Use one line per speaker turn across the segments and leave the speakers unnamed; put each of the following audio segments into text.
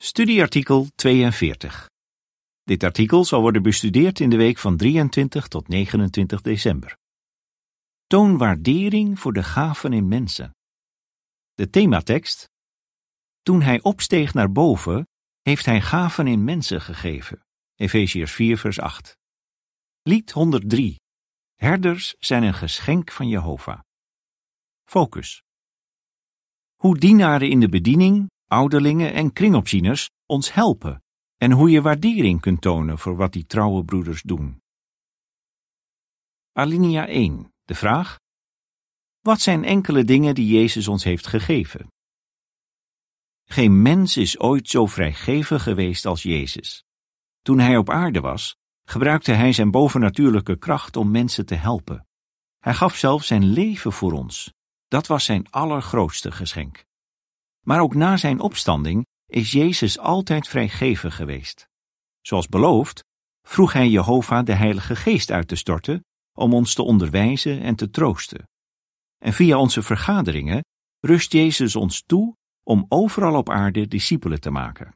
Studieartikel 42. Dit artikel zal worden bestudeerd in de week van 23 tot 29 december. Toon waardering voor de gaven in mensen. De thematekst. Toen hij opsteeg naar boven, heeft hij gaven in mensen gegeven. Efeziërs 4 vers 8. Lied 103. Herders zijn een geschenk van Jehovah. Focus. Hoe dienaren in de bediening, ouderlingen en kringopzieners ons helpen en hoe je waardering kunt tonen voor wat die trouwe broeders doen. Alinea 1. De vraag: wat zijn enkele dingen die Jezus ons heeft gegeven? Geen mens is ooit zo vrijgevig geweest als Jezus. Toen hij op aarde was, gebruikte hij zijn bovennatuurlijke kracht om mensen te helpen. Hij gaf zelf zijn leven voor ons. Dat was zijn allergrootste geschenk. Maar ook na zijn opstanding is Jezus altijd vrijgevig geweest. Zoals beloofd, vroeg hij Jehovah de Heilige Geest uit te storten om ons te onderwijzen en te troosten. En via onze vergaderingen rust Jezus ons toe om overal op aarde discipelen te maken.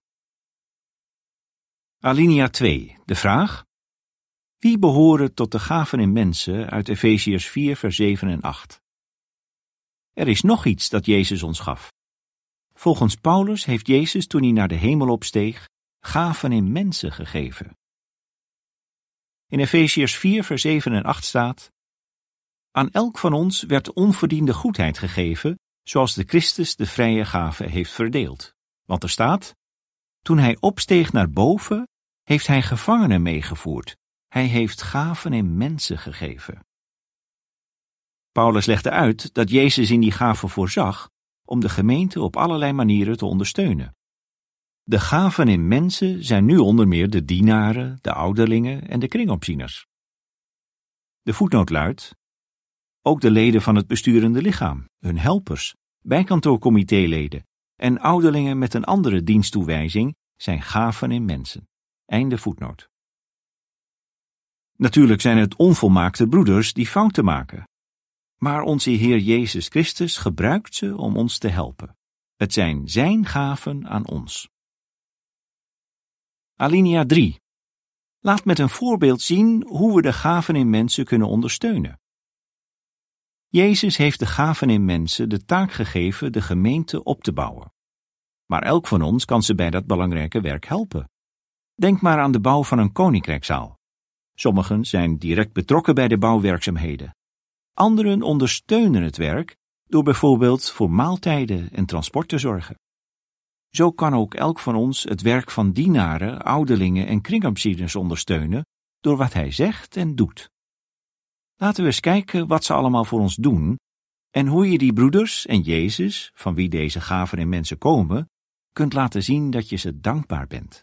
Alinea 2. De vraag: wie behoren tot de gaven in mensen uit Efeziërs 4 vers 7 en 8? Er is nog iets dat Jezus ons gaf. Volgens Paulus heeft Jezus, toen hij naar de hemel opsteeg, gaven in mensen gegeven. In Efeziërs 4 vers 7 en 8 staat: aan elk van ons werd onverdiende goedheid gegeven, zoals de Christus de vrije gave heeft verdeeld. Want er staat: toen hij opsteeg naar boven, heeft hij gevangenen meegevoerd. Hij heeft gaven in mensen gegeven. Paulus legde uit dat Jezus in die gaven voorzag om de gemeente op allerlei manieren te ondersteunen. De gaven in mensen zijn nu onder meer de dienaren, de ouderlingen en de kringopzieners. De voetnoot luidt: ook de leden van het besturende lichaam, hun helpers, bijkantoorcomité-leden en ouderlingen met een andere diensttoewijzing zijn gaven in mensen. Einde voetnoot. Natuurlijk zijn het onvolmaakte broeders die fouten maken. Maar onze Heer Jezus Christus gebruikt ze om ons te helpen. Het zijn zijn gaven aan ons. Alinea 3. Laat met een voorbeeld zien hoe we de gaven in mensen kunnen ondersteunen. Jezus heeft de gaven in mensen de taak gegeven de gemeente op te bouwen. Maar elk van ons kan ze bij dat belangrijke werk helpen. Denk maar aan de bouw van een koninkrijkszaal. Sommigen zijn direct betrokken bij de bouwwerkzaamheden. Anderen ondersteunen het werk door bijvoorbeeld voor maaltijden en transport te zorgen. Zo kan ook elk van ons het werk van dienaren, ouderlingen en kringopzieners ondersteunen door wat hij zegt en doet. Laten we eens kijken wat ze allemaal voor ons doen en hoe je die broeders en Jezus, van wie deze gaven in mensen komen, kunt laten zien dat je ze dankbaar bent.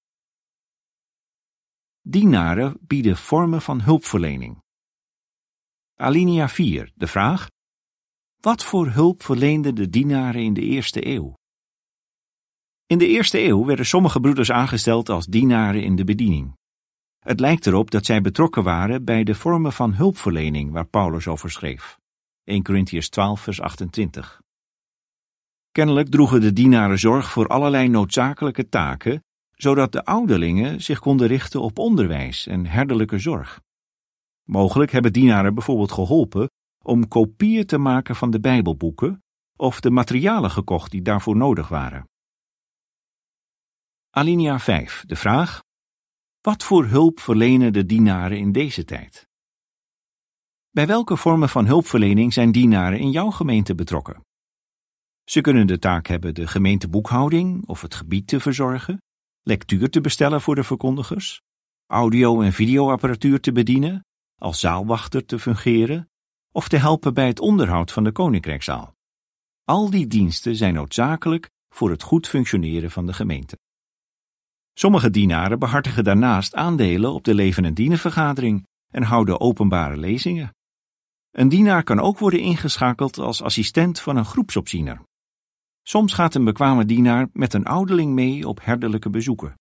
Dienaren bieden vormen van hulpverlening. Alinea 4. De vraag: wat voor hulp verleenden de dienaren in de eerste eeuw? In de eerste eeuw werden sommige broeders aangesteld als dienaren in de bediening. Het lijkt erop dat zij betrokken waren bij de vormen van hulpverlening waar Paulus over schreef. 1 Korintiërs 12 vers 28. Kennelijk droegen de dienaren zorg voor allerlei noodzakelijke taken, zodat de ouderlingen zich konden richten op onderwijs en herderlijke zorg. Mogelijk hebben dienaren bijvoorbeeld geholpen om kopieën te maken van de Bijbelboeken of de materialen gekocht die daarvoor nodig waren. Alinea 5. De vraag: wat voor hulp verlenen de dienaren in deze tijd? Bij welke vormen van hulpverlening zijn dienaren in jouw gemeente betrokken? Ze kunnen de taak hebben de gemeenteboekhouding of het gebied te verzorgen, lectuur te bestellen voor de verkondigers, audio- en videoapparatuur te bedienen, als zaalwachter te fungeren of te helpen bij het onderhoud van de koninkrijkszaal. Al die diensten zijn noodzakelijk voor het goed functioneren van de gemeente. Sommige dienaren behartigen daarnaast aandelen op de leven- en dienenvergadering en houden openbare lezingen. Een dienaar kan ook worden ingeschakeld als assistent van een groepsopziener. Soms gaat een bekwame dienaar met een ouderling mee op herderlijke bezoeken.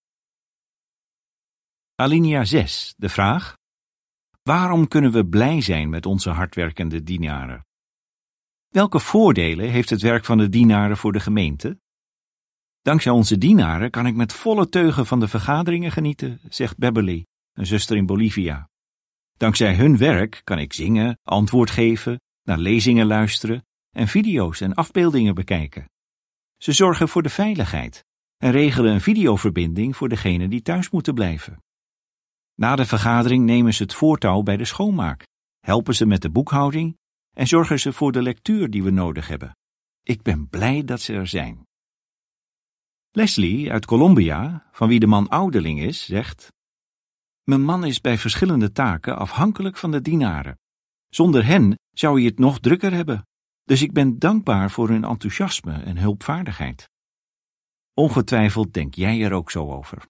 Alinea 6. De vraag: waarom kunnen we blij zijn met onze hardwerkende dienaren? Welke voordelen heeft het werk van de dienaren voor de gemeente? Dankzij onze dienaren kan ik met volle teugen van de vergaderingen genieten, zegt Beverly, een zuster in Bolivia. Dankzij hun werk kan ik zingen, antwoord geven, naar lezingen luisteren en video's en afbeeldingen bekijken. Ze zorgen voor de veiligheid en regelen een videoverbinding voor degenen die thuis moeten blijven. Na de vergadering nemen ze het voortouw bij de schoonmaak, helpen ze met de boekhouding en zorgen ze voor de lectuur die we nodig hebben. Ik ben blij dat ze er zijn. Leslie uit Colombia, van wie de man ouderling is, zegt: Mijn man is bij verschillende taken afhankelijk van de dienaren. Zonder hen zou je het nog drukker hebben, dus ik ben dankbaar voor hun enthousiasme en hulpvaardigheid. Ongetwijfeld denk jij er ook zo over.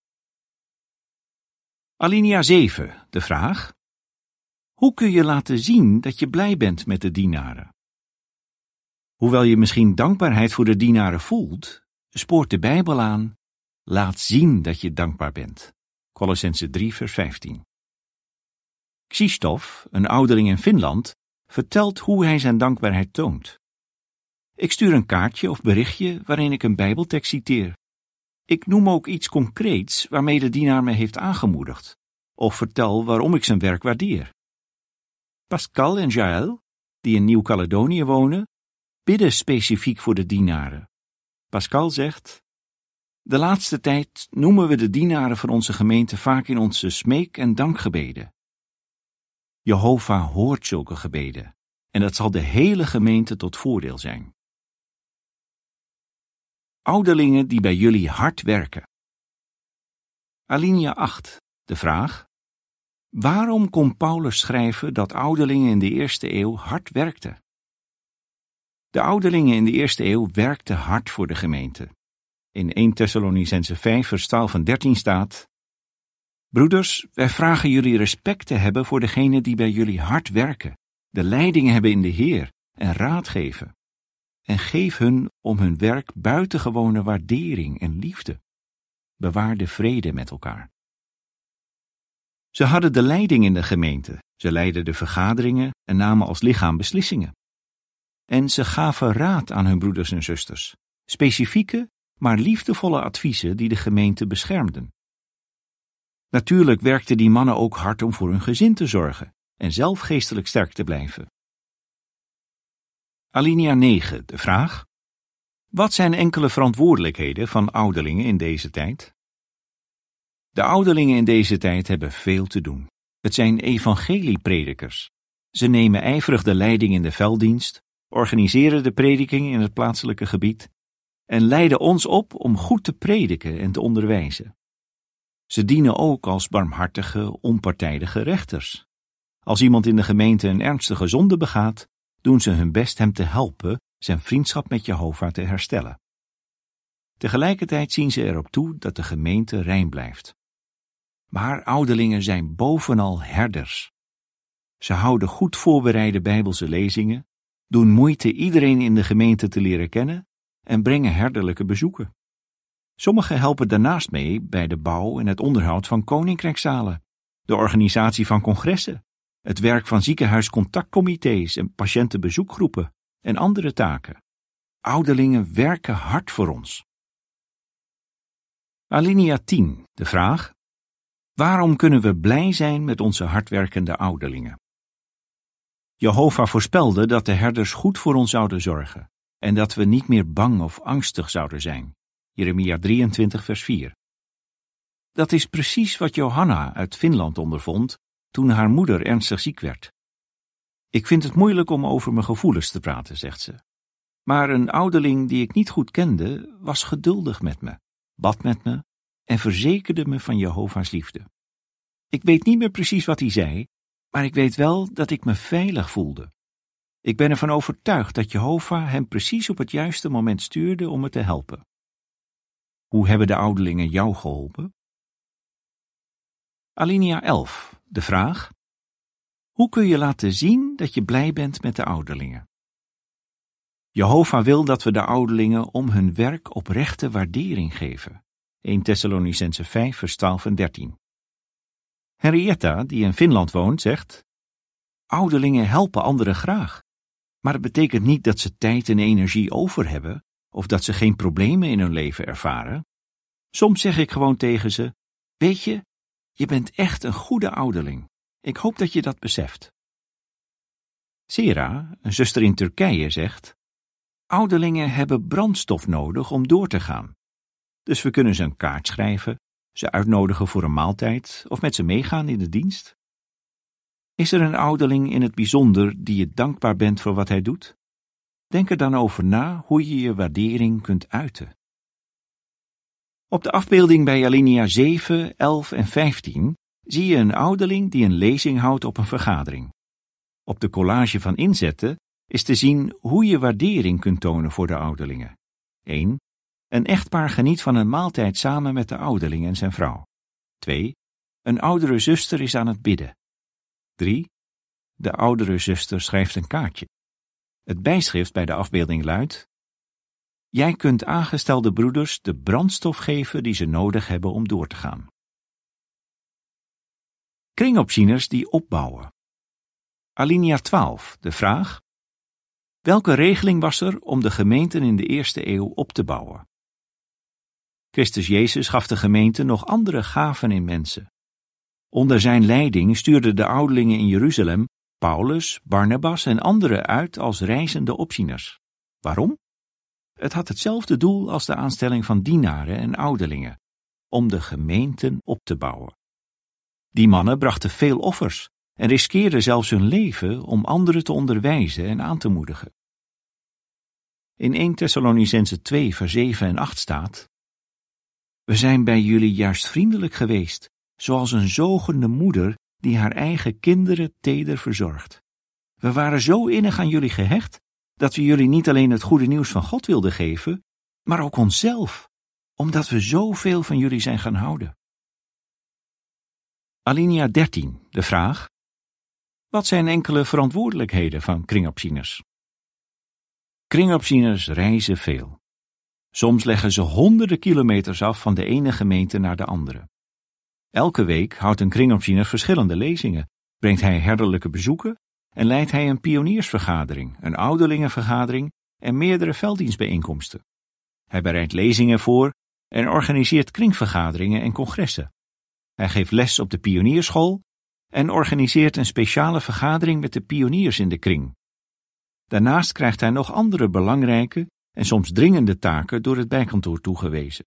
Alinea 7, de vraag: hoe kun je laten zien dat je blij bent met de dienaren? Hoewel je misschien dankbaarheid voor de dienaren voelt, spoort de Bijbel aan: laat zien dat je dankbaar bent. Kolossenzen 3 vers 15. Krzysztof, een ouderling in Finland, vertelt hoe hij zijn dankbaarheid toont. Ik stuur een kaartje of berichtje waarin ik een Bijbeltekst citeer. Ik noem ook iets concreets waarmee de dienaar me heeft aangemoedigd, of vertel waarom ik zijn werk waardeer. Pascal en Jaël, die in Nieuw-Caledonië wonen, bidden specifiek voor de dienaren. Pascal zegt: de laatste tijd noemen we de dienaren van onze gemeente vaak in onze smeek- en dankgebeden. Jehovah hoort zulke gebeden, en dat zal de hele gemeente tot voordeel zijn. Ouderlingen die bij jullie hard werken. Alinea 8, de vraag: waarom kon Paulus schrijven dat ouderlingen in de eerste eeuw hard werkten? De ouderlingen in de eerste eeuw werkten hard voor de gemeente. In 1 Thessalonicenzen 5 vers 12 en 13 staat: broeders, wij vragen jullie respect te hebben voor degenen die bij jullie hard werken, de leiding hebben in de Heer en raad geven. En geef hun om hun werk buitengewone waardering en liefde. Bewaar de vrede met elkaar. Ze hadden de leiding in de gemeente, ze leidden de vergaderingen en namen als lichaam beslissingen. En ze gaven raad aan hun broeders en zusters, specifieke, maar liefdevolle adviezen die de gemeente beschermden. Natuurlijk werkten die mannen ook hard om voor hun gezin te zorgen en zelf geestelijk sterk te blijven. Alinea 9, de vraag: wat zijn enkele verantwoordelijkheden van ouderlingen in deze tijd? De ouderlingen in deze tijd hebben veel te doen. Het zijn evangeliepredikers. Ze nemen ijverig de leiding in de velddienst, organiseren de prediking in het plaatselijke gebied en leiden ons op om goed te prediken en te onderwijzen. Ze dienen ook als barmhartige, onpartijdige rechters. Als iemand in de gemeente een ernstige zonde begaat, doen ze hun best hem te helpen zijn vriendschap met Jehovah te herstellen. Tegelijkertijd zien ze erop toe dat de gemeente rein blijft. Maar ouderlingen zijn bovenal herders. Ze houden goed voorbereide Bijbelse lezingen, doen moeite iedereen in de gemeente te leren kennen en brengen herderlijke bezoeken. Sommigen helpen daarnaast mee bij de bouw en het onderhoud van koninkrijkszalen, de organisatie van congressen, het werk van ziekenhuiscontactcomité's en patiëntenbezoekgroepen en andere taken. Ouderlingen werken hard voor ons. Alinea 10, de vraag: waarom kunnen we blij zijn met onze hardwerkende ouderlingen? Jehovah voorspelde dat de herders goed voor ons zouden zorgen en dat we niet meer bang of angstig zouden zijn. Jeremia 23 vers 4. Dat is precies wat Johanna uit Finland ondervond toen haar moeder ernstig ziek werd. Ik vind het moeilijk om over mijn gevoelens te praten, zegt ze. Maar een ouderling die ik niet goed kende, was geduldig met me, bad met me en verzekerde me van Jehovah's liefde. Ik weet niet meer precies wat hij zei, maar ik weet wel dat ik me veilig voelde. Ik ben ervan overtuigd dat Jehovah hem precies op het juiste moment stuurde om me te helpen. Hoe hebben de ouderlingen jou geholpen? Alinea 11, de vraag: hoe kun je laten zien dat je blij bent met de ouderlingen? Jehovah wil dat we de ouderlingen om hun werk oprechte waardering geven. 1 Thessalonicenzen 5 vers 12 en 13. Henrietta, die in Finland woont, zegt: ouderlingen helpen anderen graag. Maar het betekent niet dat ze tijd en energie over hebben of dat ze geen problemen in hun leven ervaren. Soms zeg ik gewoon tegen ze: weet je, je bent echt een goede ouderling. Ik hoop dat je dat beseft. Sera, een zuster in Turkije, zegt: ouderlingen hebben brandstof nodig om door te gaan. Dus we kunnen ze een kaart schrijven, ze uitnodigen voor een maaltijd of met ze meegaan in de dienst. Is er een ouderling in het bijzonder die je dankbaar bent voor wat hij doet? Denk er dan over na hoe je je waardering kunt uiten. Op de afbeelding bij alinea 7, 11 en 15 zie je een ouderling die een lezing houdt op een vergadering. Op de collage van inzetten is te zien hoe je waardering kunt tonen voor de ouderlingen. 1. Een echtpaar geniet van een maaltijd samen met de ouderling en zijn vrouw. 2. Een oudere zuster is aan het bidden. 3. De oudere zuster schrijft een kaartje. Het bijschrift bij de afbeelding luidt: jij kunt aangestelde broeders de brandstof geven die ze nodig hebben om door te gaan. Kringopzieners die opbouwen. Alinea 12, de vraag: welke regeling was er om de gemeenten in de eerste eeuw op te bouwen? Christus Jezus gaf de gemeente nog andere gaven in mensen. Onder zijn leiding stuurden de ouderlingen in Jeruzalem Paulus, Barnabas en anderen uit als reizende opzieners. Waarom? Het had hetzelfde doel als de aanstelling van dienaren en ouderlingen, om de gemeenten op te bouwen. Die mannen brachten veel offers en riskeerden zelfs hun leven om anderen te onderwijzen en aan te moedigen. In 1 Thessalonicenzen 2 vers 7 en 8 staat: we zijn bij jullie juist vriendelijk geweest, zoals een zogende moeder die haar eigen kinderen teder verzorgt. We waren zo innig aan jullie gehecht, dat we jullie niet alleen het goede nieuws van God wilden geven, maar ook onszelf, omdat we zoveel van jullie zijn gaan houden. Alinea 13, de vraag: wat zijn enkele verantwoordelijkheden van kringopzieners? Kringopzieners reizen veel. Soms leggen ze honderden kilometers af van de ene gemeente naar de andere. Elke week houdt een kringopziener verschillende lezingen, brengt hij herderlijke bezoeken en leidt hij een pioniersvergadering, een ouderlingenvergadering en meerdere velddienstbijeenkomsten. Hij bereidt lezingen voor en organiseert kringvergaderingen en congressen. Hij geeft les op de pionierschool en organiseert een speciale vergadering met de pioniers in de kring. Daarnaast krijgt hij nog andere belangrijke en soms dringende taken door het bijkantoor toegewezen.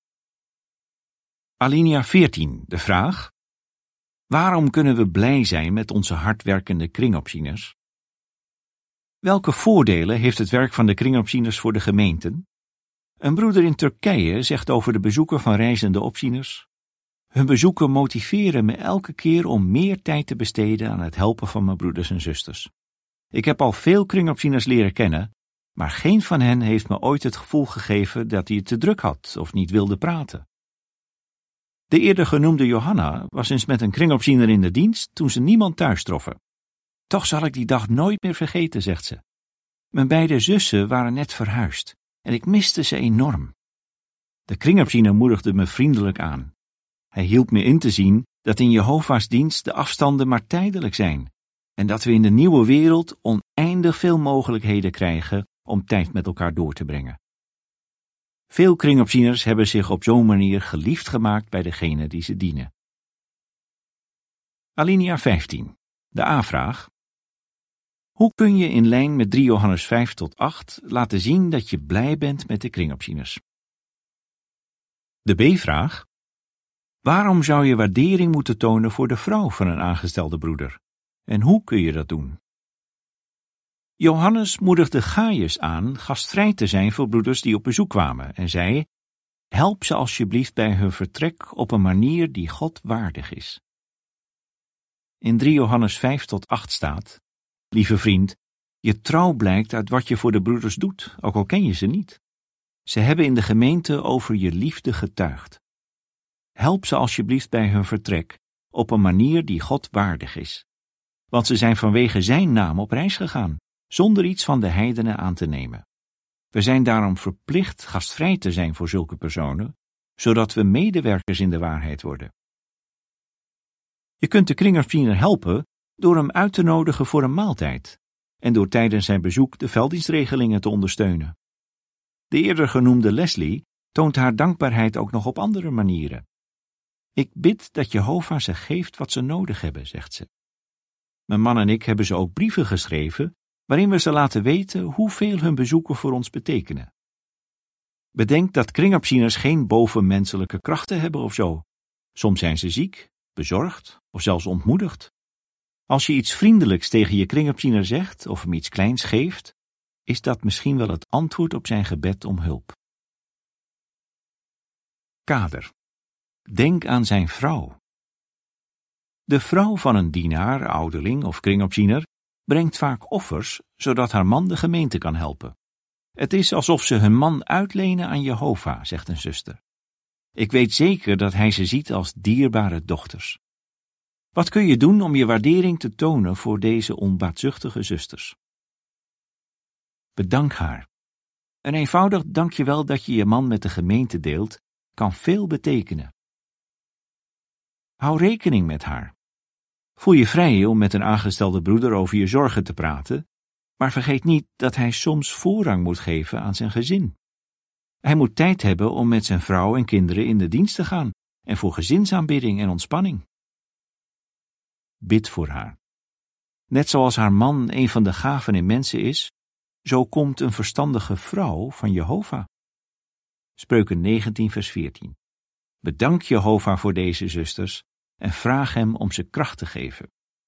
Alinea 14, de vraag: waarom kunnen we blij zijn met onze hardwerkende kringopzieners? Welke voordelen heeft het werk van de kringopzieners voor de gemeenten? Een broeder in Turkije zegt over de bezoeken van reizende opzieners: hun bezoeken motiveren me elke keer om meer tijd te besteden aan het helpen van mijn broeders en zusters. Ik heb al veel kringopzieners leren kennen, maar geen van hen heeft me ooit het gevoel gegeven dat hij het te druk had of niet wilde praten. De eerder genoemde Johanna was eens met een kringopziener in de dienst toen ze niemand thuis troffen. Toch zal ik die dag nooit meer vergeten, zegt ze. Mijn beide zussen waren net verhuisd en ik miste ze enorm. De kringopziener moedigde me vriendelijk aan. Hij hielp me in te zien dat in Jehovah's dienst de afstanden maar tijdelijk zijn en dat we in de nieuwe wereld oneindig veel mogelijkheden krijgen om tijd met elkaar door te brengen. Veel kringopzieners hebben zich op zo'n manier geliefd gemaakt bij degene die ze dienen. Alinea 15, de A-vraag: hoe kun je in lijn met 3 Johannes 5 tot 8 laten zien dat je blij bent met de kringopzieners? De B-vraag: waarom zou je waardering moeten tonen voor de vrouw van een aangestelde broeder? En hoe kun je dat doen? Johannes moedigde Gaius aan gastvrij te zijn voor broeders die op bezoek kwamen en zei: help ze alsjeblieft bij hun vertrek op een manier die God waardig is. In 3 Johannes 5 tot 8 staat: lieve vriend, je trouw blijkt uit wat je voor de broeders doet, ook al ken je ze niet. Ze hebben in de gemeente over je liefde getuigd. Help ze alsjeblieft bij hun vertrek op een manier die God waardig is. Want ze zijn vanwege zijn naam op reis gegaan, zonder iets van de heidenen aan te nemen. We zijn daarom verplicht gastvrij te zijn voor zulke personen, zodat we medewerkers in de waarheid worden. Je kunt de kringopziener helpen door hem uit te nodigen voor een maaltijd en door tijdens zijn bezoek de velddienstregelingen te ondersteunen. De eerder genoemde Leslie toont haar dankbaarheid ook nog op andere manieren. Ik bid dat Jehovah ze geeft wat ze nodig hebben, zegt ze. Mijn man en ik hebben ze ook brieven geschreven, waarin we ze laten weten hoeveel hun bezoeken voor ons betekenen. Bedenk dat kringopzieners geen bovenmenselijke krachten hebben of zo. Soms zijn ze ziek, bezorgd of zelfs ontmoedigd. Als je iets vriendelijks tegen je kringopziener zegt of hem iets kleins geeft, is dat misschien wel het antwoord op zijn gebed om hulp. Kader. Denk aan zijn vrouw. De vrouw van een dienaar, ouderling of kringopziener brengt vaak offers, zodat haar man de gemeente kan helpen. Het is alsof ze hun man uitlenen aan Jehovah, zegt een zuster. Ik weet zeker dat hij ze ziet als dierbare dochters. Wat kun je doen om je waardering te tonen voor deze onbaatzuchtige zusters? Bedank haar. Een eenvoudig dankjewel dat je je man met de gemeente deelt, kan veel betekenen. Hou rekening met haar. Voel je vrij om met een aangestelde broeder over je zorgen te praten, maar vergeet niet dat hij soms voorrang moet geven aan zijn gezin. Hij moet tijd hebben om met zijn vrouw en kinderen in de dienst te gaan en voor gezinsaanbidding en ontspanning. Bid voor haar. Net zoals haar man een van de gaven in mensen is, zo komt een verstandige vrouw van Jehovah. Spreuken 19 vers 14. Bedank Jehovah voor deze zusters en vraag hem om ze kracht te geven.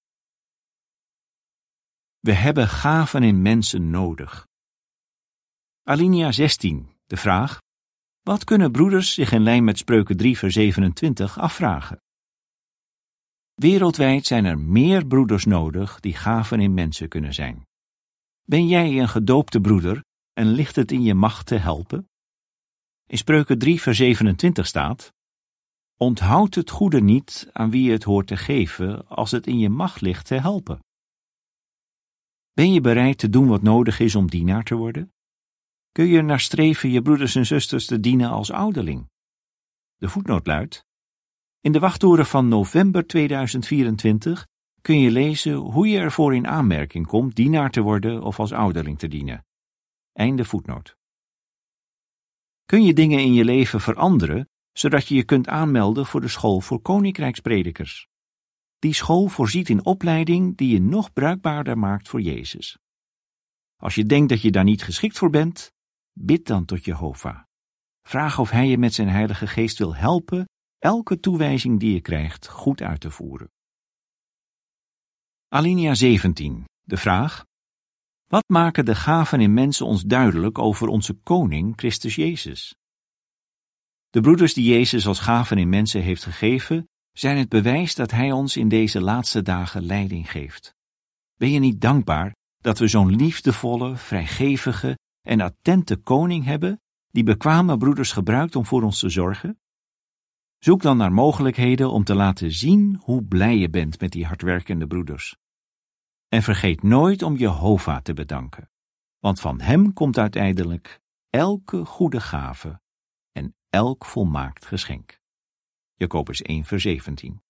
We hebben gaven in mensen nodig. Alinea 16, de vraag: wat kunnen broeders zich in lijn met Spreuken 3 vers 27 afvragen? Wereldwijd zijn er meer broeders nodig die gaven in mensen kunnen zijn. Ben jij een gedoopte broeder en ligt het in je macht te helpen? In Spreuken 3 vers 27 staat: onthoud het goede niet aan wie je het hoort te geven als het in je macht ligt te helpen. Ben je bereid te doen wat nodig is om dienaar te worden? Kun je naar streven je broeders en zusters te dienen als ouderling? De voetnoot luidt: in de wachttoren van november 2024 kun je lezen hoe je ervoor in aanmerking komt dienaar te worden of als ouderling te dienen. Einde voetnoot. Kun je dingen in je leven veranderen, zodat je je kunt aanmelden voor de school voor koninkrijkspredikers? Die school voorziet in opleiding die je nog bruikbaarder maakt voor Jezus. Als je denkt dat je daar niet geschikt voor bent, bid dan tot Jehovah. Vraag of hij je met zijn Heilige Geest wil helpen elke toewijzing die je krijgt goed uit te voeren. Alinea 17, de vraag: wat maken de gaven in mensen ons duidelijk over onze koning Christus Jezus? De broeders die Jezus als gaven in mensen heeft gegeven, zijn het bewijs dat hij ons in deze laatste dagen leiding geeft. Ben je niet dankbaar dat we zo'n liefdevolle, vrijgevige en attente koning hebben, die bekwame broeders gebruikt om voor ons te zorgen? Zoek dan naar mogelijkheden om te laten zien hoe blij je bent met die hardwerkende broeders. En vergeet nooit om Jehovah te bedanken, want van hem komt uiteindelijk elke goede gave en elk volmaakt geschenk. Jacobus 1 vers 17.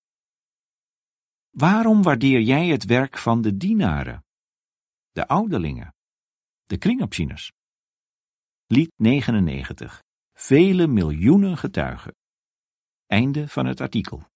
Waarom waardeer jij het werk van de dienaren, de ouderlingen, de kringopzieners? Lied 99. Vele miljoenen getuigen. Einde van het artikel.